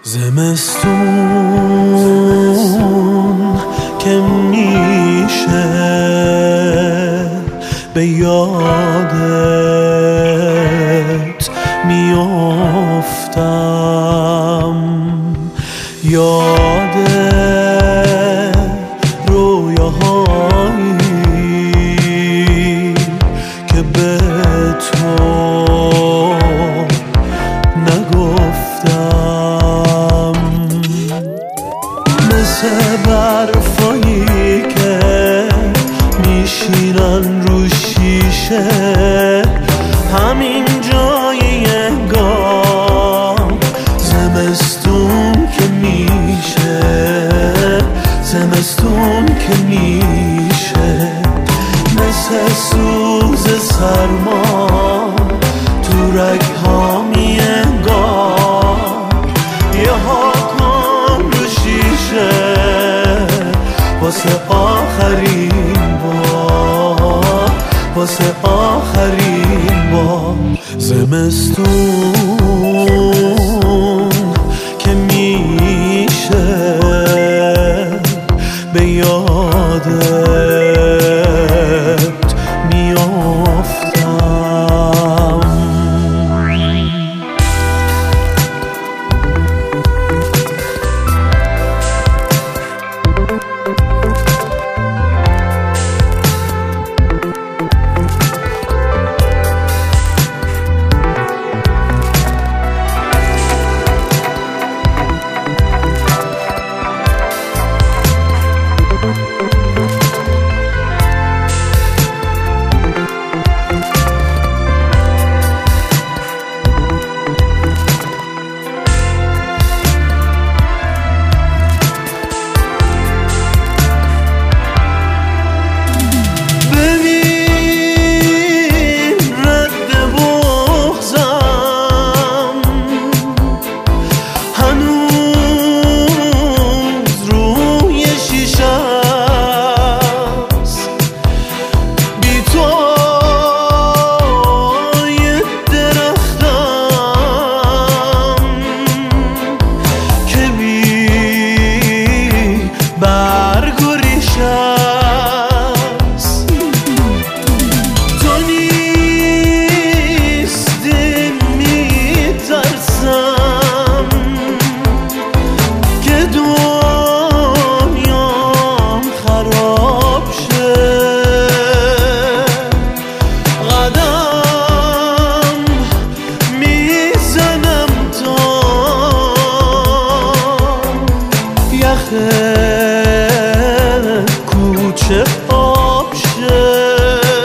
زمستون که میشه به یادت میافتم، یاد رویاهایی که به تو نگفتم، مثل برفایی که میشینن رو شیشه همین جای انگار. زمستون که میشه، زمستون که میشه، مثل سوز سرما تو رگ‌ها میانگار. یه ها کن رو شیشه واسه آخرین بار، واسه آخرین بار. زمستون که میشه به یادت میافتم. کوچه آب شه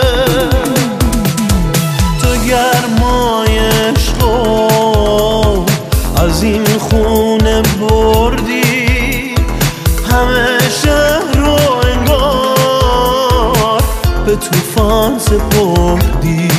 تو گرمای عشقو از این خونه بردی، همه شهر رو انگار به طوفان سپردی.